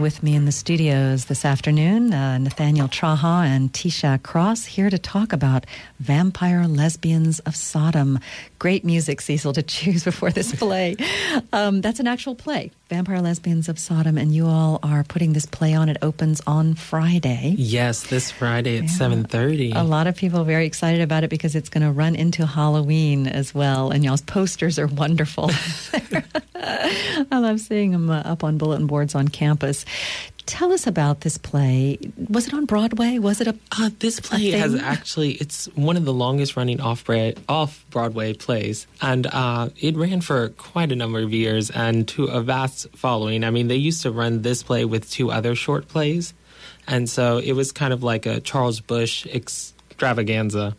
with me in the studios this afternoon, Nathaniel Traha and Tisha Cross, here to talk about Vampire Lesbians of Sodom. Great music, Cecil, to choose before this play. That's an actual play, Vampire Lesbians of Sodom, and you all are putting this play on. It opens on Friday. Yes, this Friday at 7:30. A lot of people are very excited about it because it's going to run into Halloween as well, and y'all's posters are wonderful. I love seeing them up on bulletin boards on campus. Tell us about this play. Was it on Broadway? Was it this play has actually, it's one of the longest running off-Broadway plays. And it ran for quite a number of years and to a vast following. I mean, they used to run this play with two other short plays. And so it was kind of like a Charles Busch extravaganza.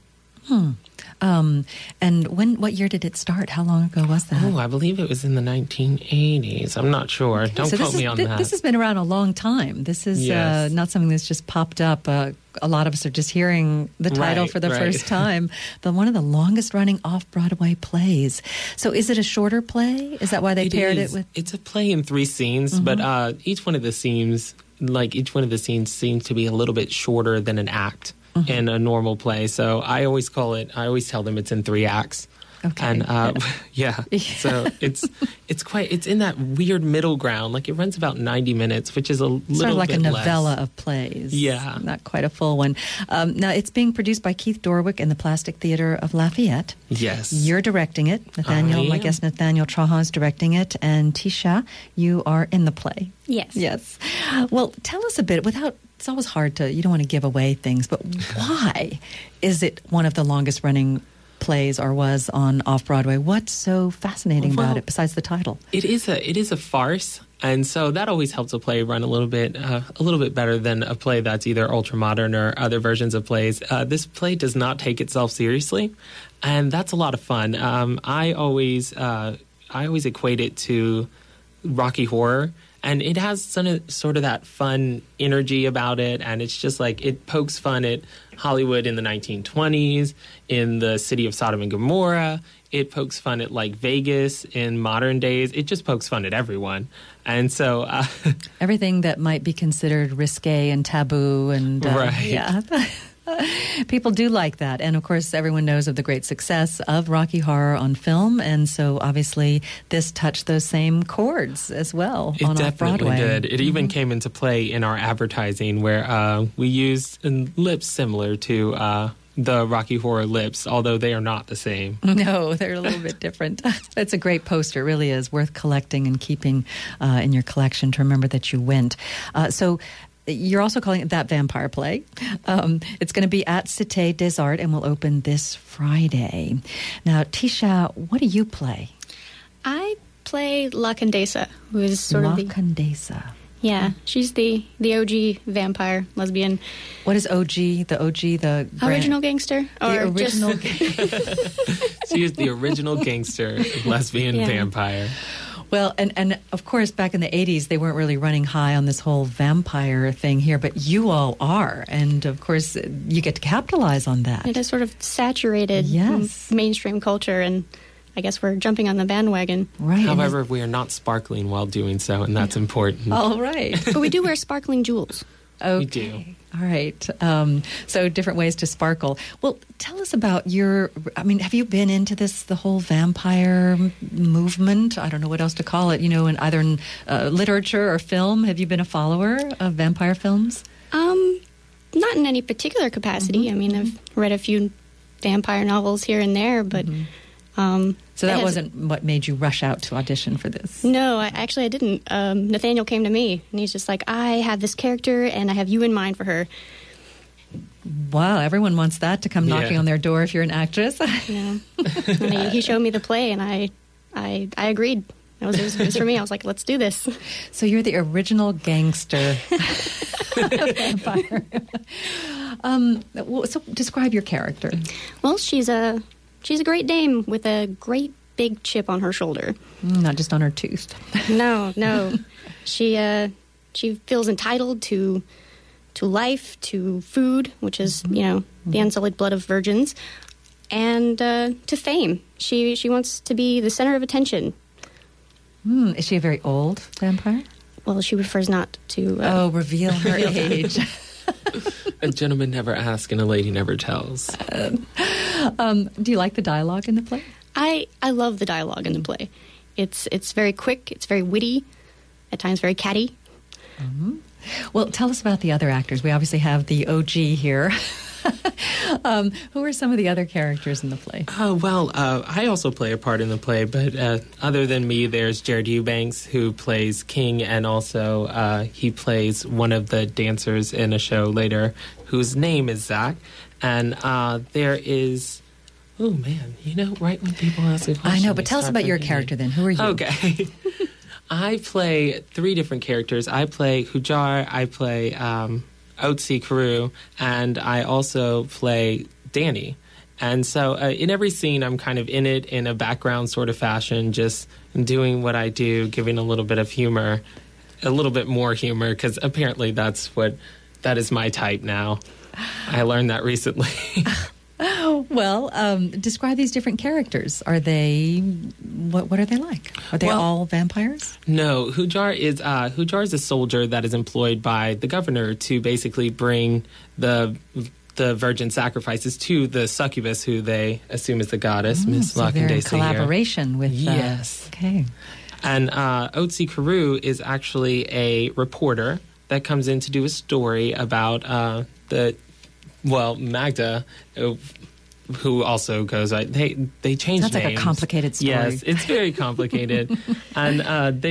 And what year did it start? How long ago was that? Oh, I believe it was in the 1980s. I'm not sure. Okay, Don't quote me on that. This has been around a long time. This is not something that's just popped up. A lot of us are just hearing the title for the first time. But one of the longest running off-Broadway plays. So is it a shorter play? Is that why they paired it with? It's a play in 3 scenes, but each one of the scenes seems to be a little bit shorter than an act. In a normal play. So I always tell them it's in 3 acts. Okay. And so it's in that weird middle ground. Like it runs about 90 minutes, which is a little bit sort of like a novella less. of plays. Yeah. Not quite a full one. Now it's being produced by Keith Dorwick in the Plastic Theater of Lafayette. Yes. You're directing it. My guest Nathaniel Traha is directing it. And Tisha, you are in the play. Yes. Yes. Well, tell us a bit it's always hard you don't want to give away things, but why is it one of the longest running plays or was on off-Broadway? What's so fascinating about it besides the title? It is a farce, and so that always helps a play run a little bit better than a play that's either ultra-modern or other versions of plays. This play does not take itself seriously, and that's a lot of fun. I always equate it to Rocky Horror. And it has sort of that fun energy about it, and it's just like it pokes fun at Hollywood in the 1920s, in the city of Sodom and Gomorrah. It pokes fun at like Vegas in modern days. It just pokes fun at everyone. And so everything that might be considered risque and taboo and right. Yeah. People do like that. And, of course, everyone knows of the great success of Rocky Horror on film. And so, obviously, this touched those same chords as well on off-Broadway. It definitely did. It even came into play in our advertising where we used lips similar to the Rocky Horror lips, although they are not the same. No, they're a little bit different. It's a great poster. It really is worth collecting and keeping in your collection to remember that you went. So you're also calling it That Vampire Play. It's going to be at Cité des Arts and will open this Friday. Now, Tisha, what do you play? I play La Condesa, who is sort of the... La Condesa. Yeah, she's the OG vampire lesbian. What is OG? The original gangster? The original She is the original gangster lesbian vampire. Well, and of course, back in the 80s, they weren't really running high on this whole vampire thing here, but you all are. And, of course, you get to capitalize on that. It has sort of saturated mainstream culture, and I guess we're jumping on the bandwagon. Right. However, we are not sparkling while doing so, and that's important. All right. But we do wear sparkling jewels. Okay. We do. All right. So different ways to sparkle. Well, tell us about have you been into the whole vampire movement? I don't know what else to call it, in either in literature or film. Have you been a follower of vampire films? Not in any particular capacity. I mean, I've read a few vampire novels here and there, but... So that wasn't what made you rush out to audition for this? No, I didn't. Nathaniel came to me, and he's just like, I have this character, and I have you in mind for her. Wow, everyone wants that to come knocking on their door if you're an actress. Yeah. And he showed me the play, and I agreed. It was for me. I was like, let's do this. So you're the original gangster vampire. So describe your character. Well, she's a great dame with a great big chip on her shoulder. Not just on her tooth. No. She feels entitled to life, to food, which is, the unsullied blood of virgins, and to fame. She wants to be the center of attention. Is she a very old vampire? Well, she prefers not to. Reveal her age. A gentleman never asks and a lady never tells. Do you like the dialogue in the play? I love the dialogue in the play. It's very quick. It's very witty. At times, very catty. Mm-hmm. Well, tell us about the other actors. We obviously have the OG here. Who are some of the other characters in the play? I also play a part in the play, but other than me, there's Jared Eubanks, who plays King, and also he plays one of the dancers in a show later, whose name is Zach. And there is... Oh, man, right when people ask a question... I know, but tell us about your character then. Who are you? Okay. I play 3 different characters. I play Hujar, I play... Otsi Karu, and I also play Danny. And so in every scene, I'm kind of in it in a background sort of fashion, just doing what I do, giving a little bit of humor, a little bit more humor, because apparently that is my type now. I learned that recently. Well, describe these different characters. Are they, what are they like? Are they all vampires? No, Hujar is a soldier that is employed by the governor to basically bring the virgin sacrifices to the succubus, who they assume is the goddess, Miss so they're in Lakandesa collaboration with... Yes. Okay. And Otsi Karu is actually a reporter that comes in to do a story about Magda, who also goes, they changed Sounds names. like a complicated story. Yes, it's very complicated. And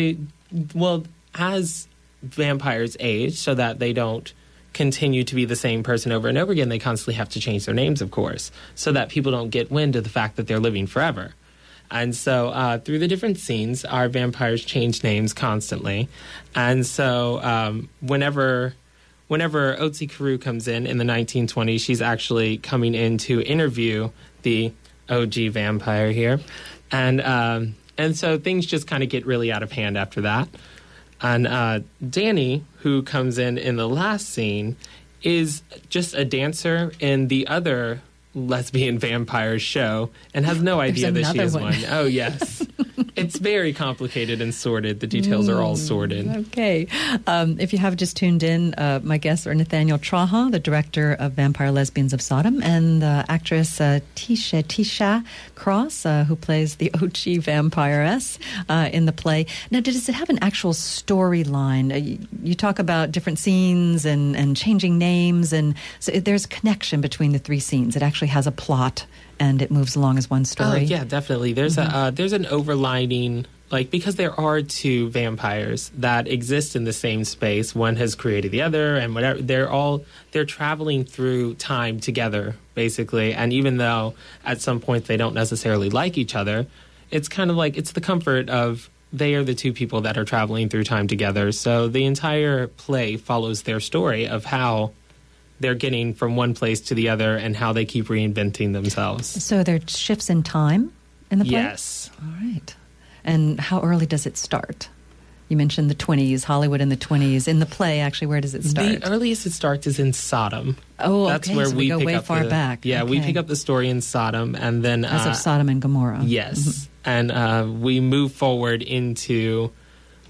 as vampires age, so that they don't continue to be the same person over and over again, they constantly have to change their names, of course, so that people don't get wind of the fact that they're living forever. And so through the different scenes, our vampires change names constantly. And so whenever Otsi Karu comes in the 1920s, she's actually coming in to interview the OG vampire here. And so things just kind of get really out of hand after that. And Danny, who comes in the last scene, is just a dancer in the other lesbian vampire show and has no idea that she is one. Oh, yes. It's very complicated and sordid. The details are all sordid. Okay. If you have just tuned in, my guests are Nathaniel Traha, the director of Vampire Lesbians of Sodom, and actress Tisha Cross, who plays the OG vampiress in the play. Now, does it have an actual storyline? You talk about different scenes and changing names, and so there's a connection between the 3 scenes. It actually has a plot, and it moves along as one story. Oh, yeah, definitely. There's there's an overlining, because there are 2 vampires that exist in the same space. One has created the other, and whatever. They're traveling through time together, basically. And even though at some point they don't necessarily like each other, it's kind of like it's the comfort of they are the 2 people that are traveling through time together. So the entire play follows their story of how they're getting from one place to the other and how they keep reinventing themselves. So there are shifts in time in the play? Yes. All right. And how early does it start? You mentioned the 20s, Hollywood in the 20s. In the play, actually, where does it start? The earliest it starts is in Sodom. Oh, okay. That's where so we go pick way up far back. Yeah, okay. we pick up the story in Sodom, and then as of Sodom and Gomorrah. Yes, and we move forward into the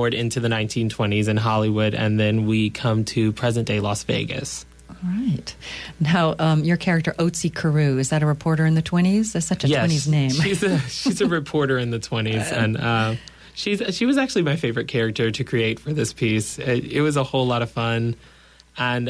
1920s in Hollywood, and then we come to present day Las Vegas. All right. Now, your character, Otsi Karu, is that a reporter in the 20s? That's such a 20s name. She's a reporter in the 20s, and she was actually my favorite character to create for this piece. It was a whole lot of fun, and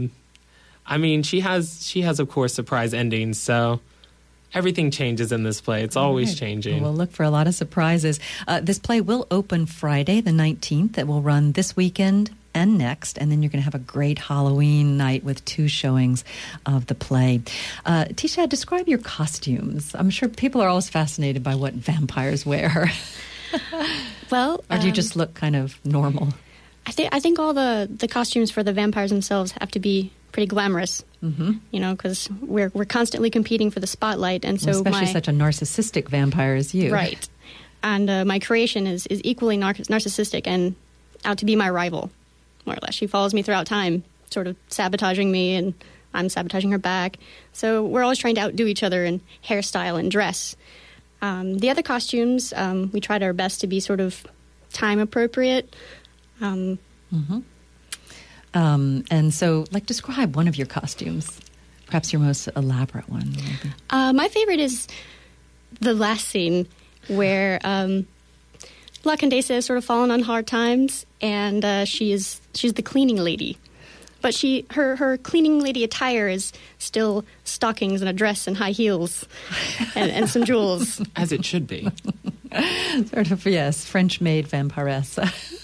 I mean, she has of course surprise endings, so everything changes in this play. It's always changing. We'll look for a lot of surprises. This play will open Friday, the 19th. It will run this weekend and next, and then you're going to have a great Halloween night with 2 showings of the play. Tisha, describe your costumes. I'm sure people are always fascinated by what vampires wear. Well, or do you just look kind of normal? I think all the costumes for the vampires themselves have to be pretty glamorous, because we're constantly competing for the spotlight, and so especially such a narcissistic vampire as you, right? And my creation is equally narcissistic and out to be my rival, more or less. She follows me throughout time, sort of sabotaging me, and I'm sabotaging her back. So we're always trying to outdo each other in hairstyle and dress. The other costumes, we tried our best to be sort of time appropriate. And so, like, describe one of your costumes, perhaps your most elaborate one. Maybe. My favorite is the last scene where La Condesa has sort of fallen on hard times, and she's the cleaning lady. But her cleaning lady attire is still stockings and a dress and high heels and some jewels. As it should be. Sort of, yes, French-made vampiress.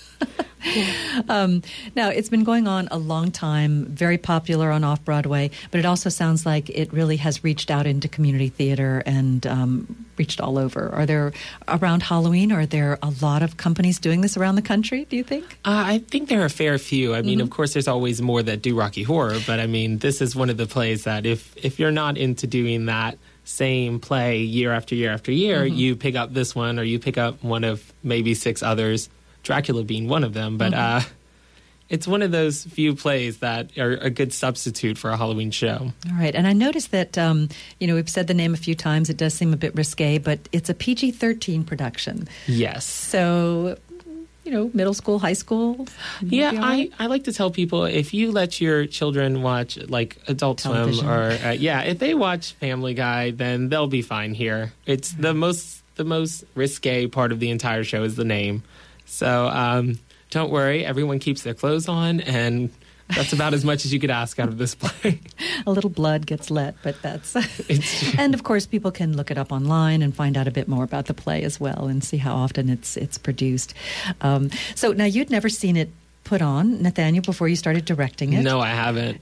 Now, it's been going on a long time, very popular on Off-Broadway, but it also sounds like it really has reached out into community theater and reached all over. Are there, around Halloween, are there a lot of companies doing this around the country, do you think? I think there are a fair few. I mean, of course, there's always more that do Rocky Horror, but I mean, this is one of the plays that if you're not into doing that same play year after year after year, you pick up this one or you pick up one of maybe 6 others, Dracula being one of them, but it's one of those few plays that are a good substitute for a Halloween show. All right, and I noticed that, we've said the name a few times. It does seem a bit risque, but it's a PG-13 production. Yes. So, middle school, high school? Yeah, I like to tell people, if you let your children watch, like, Adult Television. Swim, or, if they watch Family Guy, then they'll be fine here. It's the most risque part of the entire show is the name. So don't worry, everyone keeps their clothes on, and that's about as much as you could ask out of this play. A little blood gets let, but that's... It's and, of course, people can look it up online and find out a bit more about the play as well and see how often it's produced. So now, you'd never seen it put on, Nathaniel, before you started directing it. No, I haven't.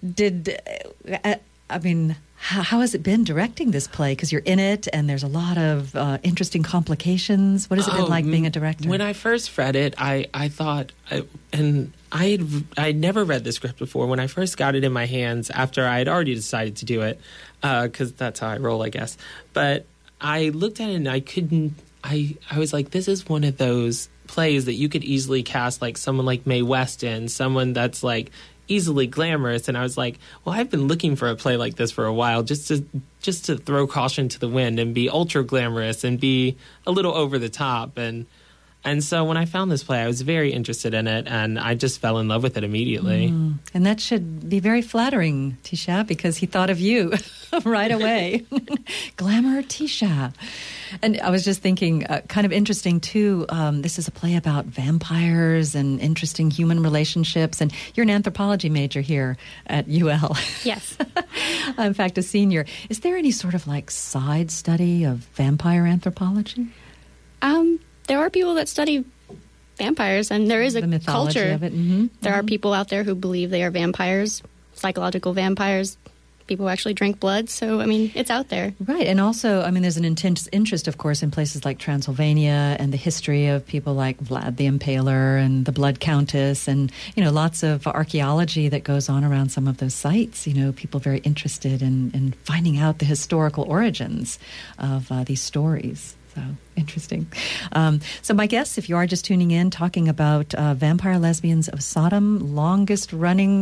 How has it been directing this play? Because you're in it, and there's a lot of interesting complications. What has it been like being a director? When I first read it, I thought, and I'd never read the script before. When I first got it in my hands, after I had already decided to do it, because that's how I roll, I guess. But I looked at it, and I couldn't. I was like, this is one of those plays that you could easily cast like someone like Mae West in, someone that's like easily glamorous. And I was like, well, I've been looking for a play like this for a while, just to throw caution to the wind and be ultra glamorous and be a little over the top. And so when I found this play, I was very interested in it, and I just fell in love with it immediately. And that should be very flattering, Tisha, because he thought of you right away. Glamour Tisha. And I was just thinking, kind of interesting, too, this is a play about vampires and interesting human relationships, and you're an anthropology major here at UL. Yes. In fact, a senior. Is there any sort of, like, side study of vampire anthropology? There are people that study vampires, and there is a the mythology culture. Of it. There are people out there who believe they are vampires, psychological vampires, people who actually drink blood. So, I mean, it's out there. Right. And also, I mean, there's an intense interest, of course, in places like Transylvania and the history of people like Vlad the Impaler and the Blood Countess and, lots of archaeology that goes on around some of those sites. People very interested in finding out the historical origins of these stories. So interesting. So my guests, if you are just tuning in, talking about Vampire Lesbians of Sodom, longest running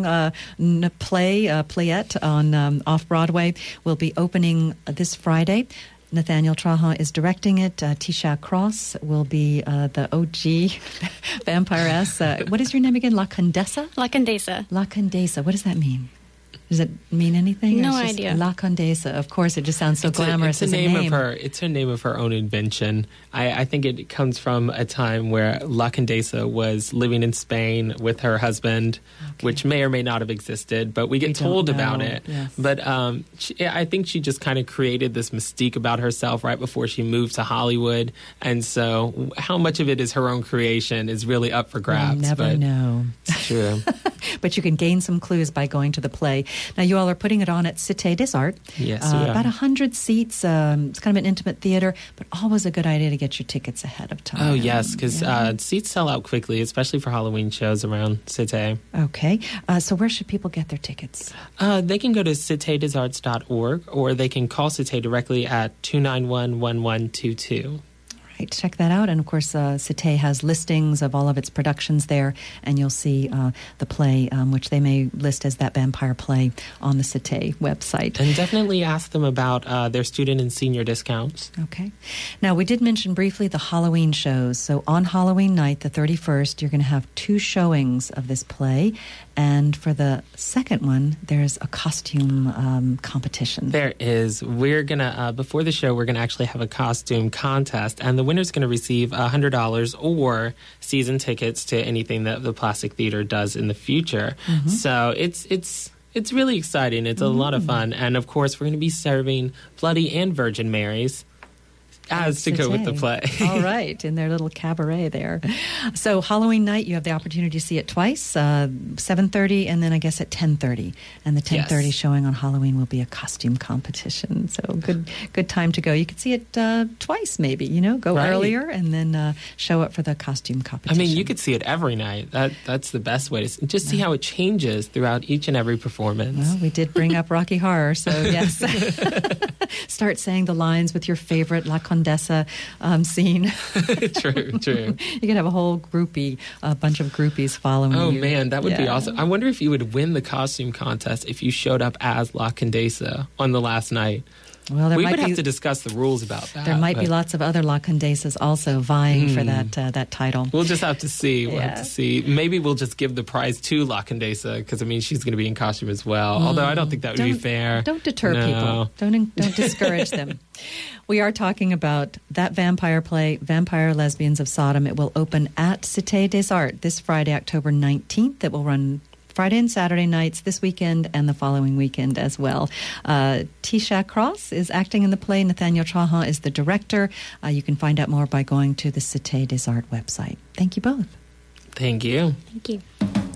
playette on Off-Broadway, will be opening this Friday. Nathaniel Trahan is directing it. Tisha Cross will be the OG vampiress. What is your name again? La Condesa? La Condesa. La Condesa. What does that mean? Does it mean anything? No it's just idea. La Condesa. Of course, it just sounds so glamorous as a name. It's a name of her own invention. I think it comes from a time where La Condesa was living in Spain with her husband, which may or may not have existed, but we get told about it. Yes. But I think she just kind of created this mystique about herself right before she moved to Hollywood. And so how much of it is her own creation is really up for grabs. We'll never know. It's true. But you can gain some clues by going to the play. Now, you all are putting it on at Cité des Arts. Yes, we are. About 100 seats. It's kind of an intimate theater, but always a good idea to get your tickets ahead of time. Oh, yes, because seats sell out quickly, especially for Halloween shows around Cité. Okay. So where should people get their tickets? They can go to citédesarts.org, or they can call Cité directly at 291-1122. Right, check that out. And, of course, Cité has listings of all of its productions there, and you'll see the play, which they may list as that vampire play on the Cité website. And definitely ask them about their student and senior discounts. Okay. Now, we did mention briefly the Halloween shows. So on Halloween night, the 31st, you're going to have 2 showings of this play. And for the second one, there's a costume competition. There is. We're going to, before the show, we're going to actually have a costume contest. And the winner's going to receive $100 or season tickets to anything that the Plastic Theater does in the future. Mm-hmm. So it's really exciting. It's a lot of fun. And, of course, we're going to be serving Bloody and Virgin Marys as to go with the play. All right, in their little cabaret there. So Halloween night, you have the opportunity to see it twice, 7:30 and then I guess at 10:30. And the 10:30 showing on Halloween will be a costume competition. So good time to go. You could see it twice maybe, go earlier and then show up for the costume competition. I mean, you could see it every night. That's the best way to just see how it changes throughout each and every performance. Well, we did bring up Rocky Horror, so yes. Start saying the lines with your favorite La Condessa scene. True. You could have a whole bunch of groupies following you. Oh, man, that would be awesome. I wonder if you would win the costume contest if you showed up as La Condessa on the last night. Well, we would have to discuss the rules about that. There might be lots of other La Condessas also vying for that title. We'll just have to see. We'll have to see. Maybe we'll just give the prize to La Condessa because, she's going to be in costume as well. Although I don't think that would be fair. Don't deter people. Don't discourage them. We are talking about that vampire play, Vampire Lesbians of Sodom. It will open at Cité des Arts this Friday, October 19th. It will run Friday and Saturday nights this weekend and the following weekend as well. Tisha Cross is acting in the play. Nathaniel Trahan is the director. You can find out more by going to the Cité des Arts website. Thank you both. Thank you. Thank you.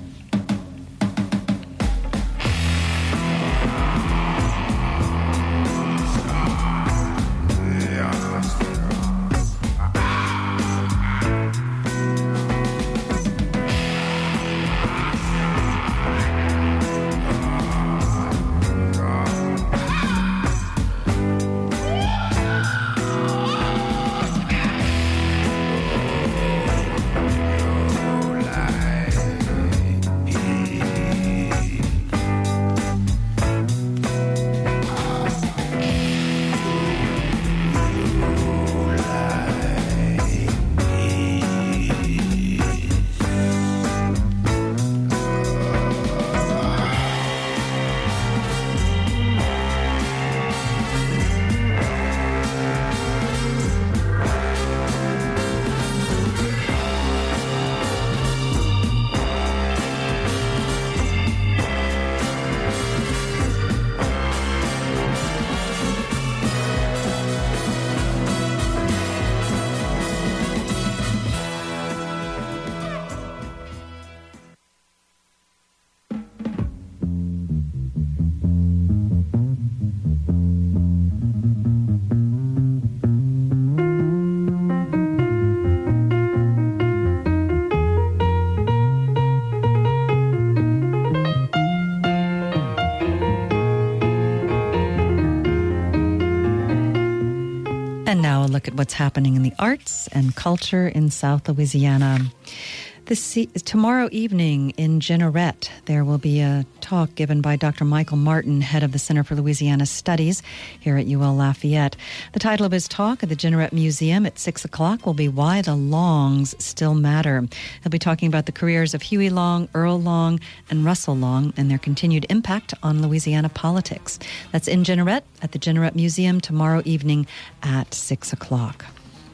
And now a look at what's happening in the arts and culture in South Louisiana. Tomorrow evening in Jeanerette, there will be a talk given by Dr. Michael Martin, head of the Center for Louisiana Studies here at UL Lafayette. The title of his talk at the Jeanerette Museum at 6 o'clock will be Why the Longs Still Matter. He'll be talking about the careers of Huey Long, Earl Long, and Russell Long and their continued impact on Louisiana politics. That's in Jeanerette at the Jeanerette Museum tomorrow evening at 6 o'clock.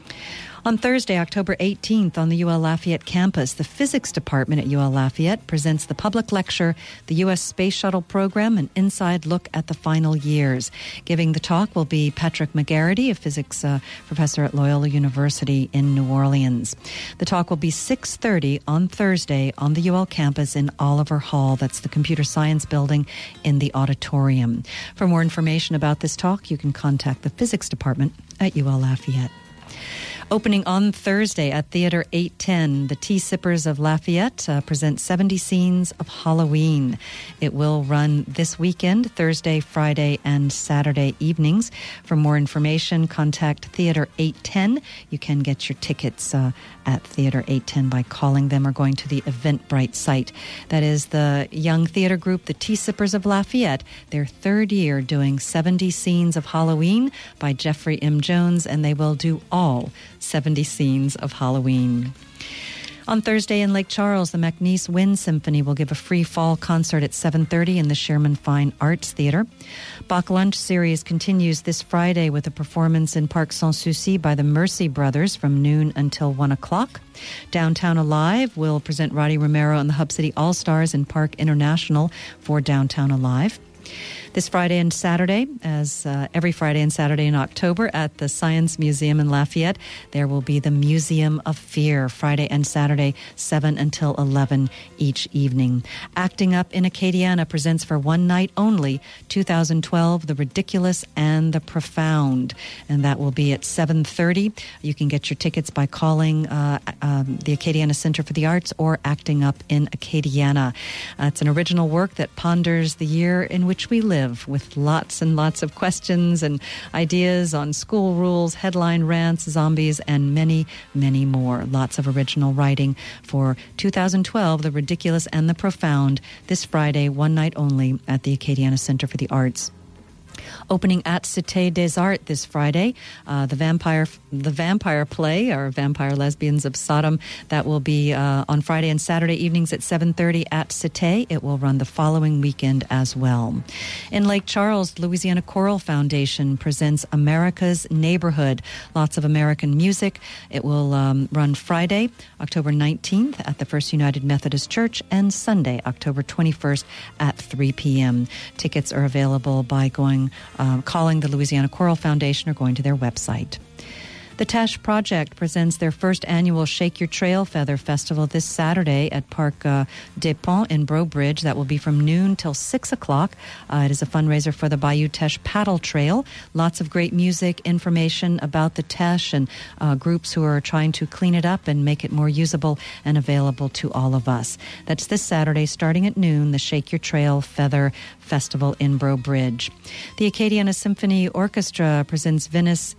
On Thursday, October 18th, on the UL Lafayette campus, the Physics Department at UL Lafayette presents the public lecture, The U.S. Space Shuttle Program, an inside look at the final years. Giving the talk will be Patrick McGarity, a physics professor at Loyola University in New Orleans. The talk will be 6:30 on Thursday on the UL campus in Oliver Hall. That's the Computer Science Building in the auditorium. For more information about this talk, you can contact the Physics Department at UL Lafayette. Opening on Thursday at Theater 810, the Tea Sippers of Lafayette present 70 Scenes of Halloween. It will run this weekend, Thursday, Friday, and Saturday evenings. For more information, contact Theater 810. You can get your tickets at Theater 810 by calling them or going to the Eventbrite site. That is the young theater group, the Tea Sippers of Lafayette, their third year doing 70 Scenes of Halloween by Jeffrey M. Jones, and they will do all 70 Scenes of Halloween. On Thursday in Lake Charles, the MacNeese Wind Symphony will give a free fall concert at 7:30 in the Sherman Fine Arts Theater. Bach Lunch Series continues this Friday with a performance in Parc Sans Souci by the Mercy Brothers from noon until 1 o'clock. Downtown Alive will present Roddy Romero and the Hub City All-Stars in Park International for Downtown Alive. This Friday and Saturday, as every Friday and Saturday in October at the Science Museum in Lafayette, there will be the Museum of Fear, Friday and Saturday, 7 until 11 each evening. Acting Up in Acadiana presents for one night only 2012, The Ridiculous and the Profound, and that will be at 7:30. You can get your tickets by calling the Acadiana Center for the Arts or Acting Up in Acadiana. It's an original work that ponders the year in which we live, with lots and lots of questions and ideas on school rules, headline rants, zombies, and many, many more. Lots of original writing for 2012, The Ridiculous and the Profound, this Friday, one night only at the Acadiana Center for the Arts. Opening at Cité des Arts this Friday, the vampire play, or Vampire Lesbians of Sodom, that will be on Friday and Saturday evenings at 7:30 at Cité. It will run the following weekend as well. In Lake Charles, Louisiana Choral Foundation presents America's Neighborhood. Lots of American music. It will run Friday, October 19th at the First United Methodist Church, and Sunday, October 21st at 3 p.m. Tickets are available by calling the Louisiana Choral Foundation or going to their website. The Teche Project presents their first annual Shake Your Trail Feather Festival this Saturday at Parc des Ponts in Breaux Bridge. That will be from noon till 6 o'clock. It is a fundraiser for the Bayou Teche Paddle Trail. Lots of great music, information about the Teche, and groups who are trying to clean it up and make it more usable and available to all of us. That's this Saturday starting at noon, the Shake Your Trail Feather Festival in Breaux Bridge. The Acadiana Symphony Orchestra presents Venice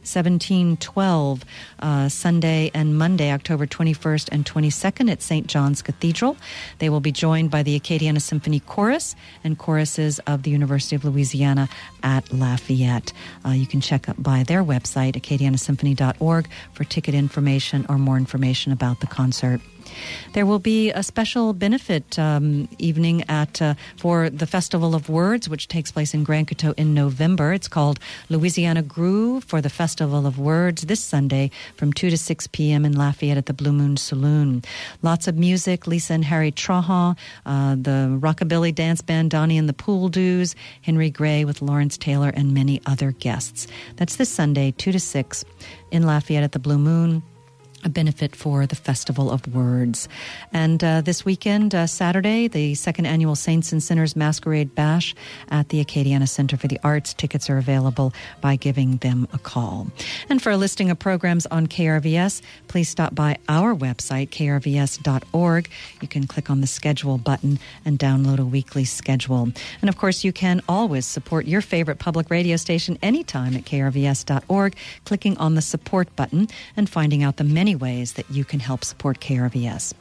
1712 Sunday and Monday, October 21st and 22nd at St. John's Cathedral. They will be joined by the Acadiana Symphony Chorus and choruses of the University of Louisiana at Lafayette. You can check out by their website, acadianasymphony.org, for ticket information or more information about the concert. There will be a special benefit evening for the Festival of Words, which takes place in Grand Coteau in November. It's called Louisiana Groove for the Festival of Words this Sunday from 2 to 6 p.m. in Lafayette at the Blue Moon Saloon. Lots of music, Lisa and Harry Trahan, the Rockabilly Dance Band, Donnie and the Pool Doos, Henry Gray with Lawrence Taylor, and many other guests. That's this Sunday, 2 to 6 in Lafayette at the Blue Moon. A benefit for the Festival of Words. And this weekend, Saturday, the second annual Saints and Sinners Masquerade Bash at the Acadiana Center for the Arts. Tickets are available by giving them a call. And for a listing of programs on KRVS, please stop by our website, krvs.org. You can click on the schedule button and download a weekly schedule. And of course, you can always support your favorite public radio station anytime at krvs.org, clicking on the support button and finding out the many ways that you can help support KRVS.